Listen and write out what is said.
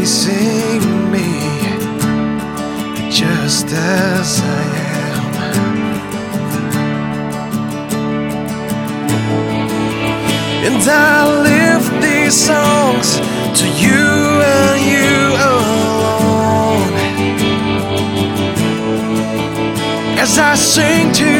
embracing me just as I am. And I lift these songs to you and you alone, as I sing to